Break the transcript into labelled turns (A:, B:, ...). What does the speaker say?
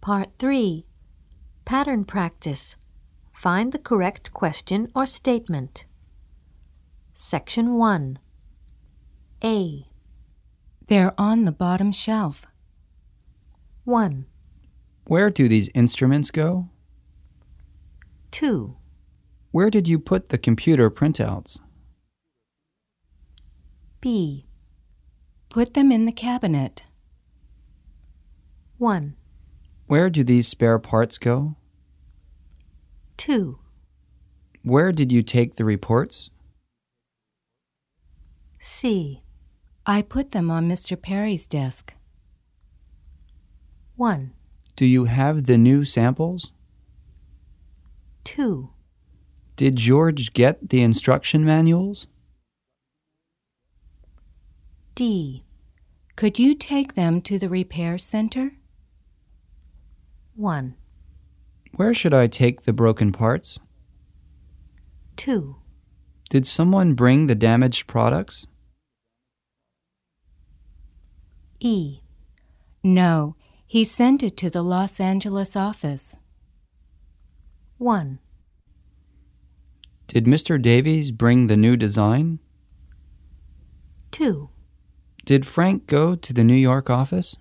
A: Part 3. Pattern practice. Find the correct question or statement. Section 1. A.
B: They're on the bottom shelf.
A: 1,
C: Where do these instruments go?
A: 2,
C: Where did you put the computer printouts?
A: B.
B: Put them in the cabinet.
A: 1,
C: Where do these spare parts go?
A: 2,
C: Where did you take the reports?
A: C.
B: I put them on Mr. Perry's desk.
A: 1,
C: Do you have the new samples?
A: 2,
C: Did George get the instruction manuals?
A: D.
B: Could you take them to the repair center?
A: 1,
C: Where should I take the broken parts?
A: 2,
C: Did someone bring the damaged products?
A: E.
B: No, he sent it to the Los Angeles office.
A: 1,
C: Did Mr. Davies bring the new design?
A: 2,
C: Did Frank go to the New York office?